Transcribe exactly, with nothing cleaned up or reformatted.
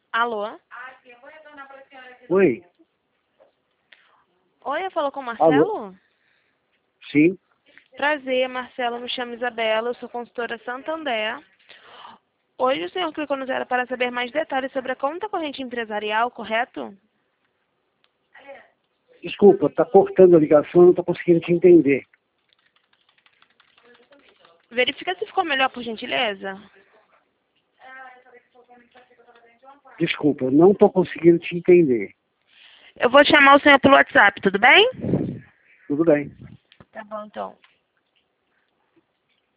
Alô? Oi. Oi, eu falo com o Marcelo? Alô? Sim. Prazer, Marcelo, me chamo Isabela, eu sou consultora Santander. Hoje o senhor clicou no zero para saber mais detalhes sobre a conta corrente empresarial, correto? Desculpa, tá cortando a ligação, não tô conseguindo te entender. Verifica se ficou melhor, por gentileza. Desculpa, eu não tô conseguindo te entender. Eu vou chamar o senhor pelo WhatsApp, tudo bem? Tudo bem. Tá bom, então.